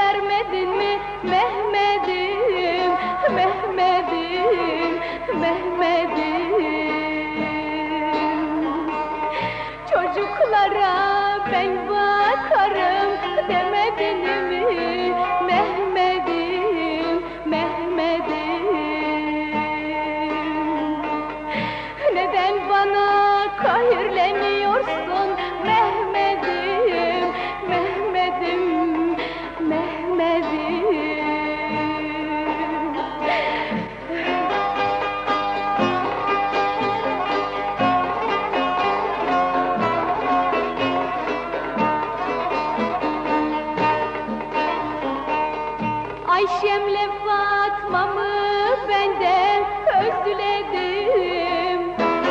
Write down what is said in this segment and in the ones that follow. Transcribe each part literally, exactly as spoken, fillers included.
göndermedin mi Mehmet'im, Mehmet'im, Mehmet'im. Çocuklara ben bakarım demedin mi Mehmet'im, Mehmet'im. Neden bana kahirleniyorsun Mehmet'im, Mehmet'im, Mehmet'im. Ayşem'le Fatma'mı benden özledim.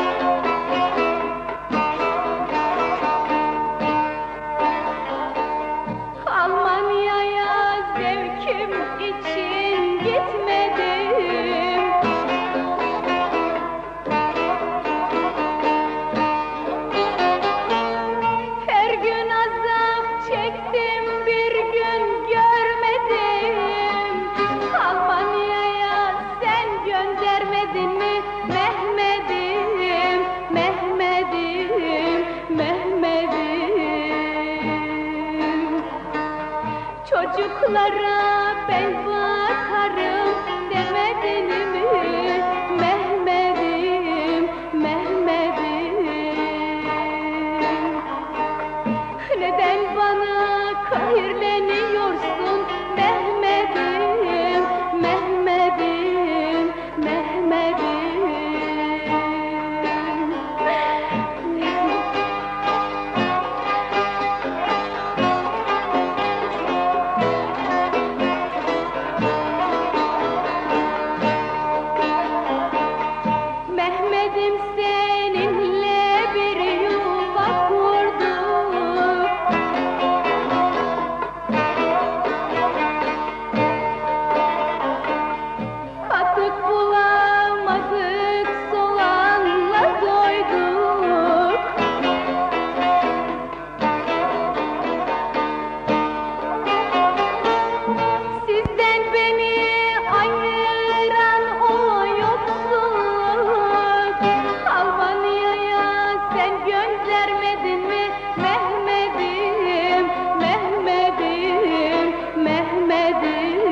Almanya'ya zevkim için gitmedim. Her gün azap çektim, bir gün görmedim. Almanya'ya sen göndermedin mi Mehmet'im, Mehmet'im, Mehmet'im. Çocuklara ben bakarım demedin mi Mehmet'im, Mehmet'im. Neden bana kahirleniyorsun Mehmet'im, Mehmet'im, Mehmet'im. Mehmet'im seninle bir yuva kurduk. Katık bulamadık, soğanla doyduk. Sizden beni ayıran o yoksulluk. Almanya'ya sen göndermedin mi Mehmet'im, Mehmet'im, Mehmet'im.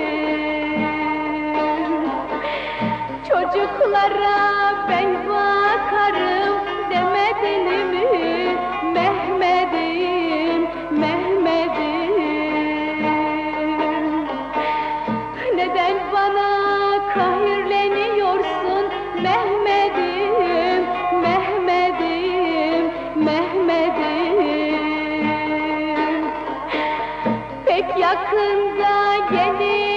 Çocuklara ben bakarım demedin mi Mehmet'im, Mehmet'im. Neden bana kahirleniyorsun Mehmet'im, Mehmet'im, Mehmet'im. Pek yakında gelir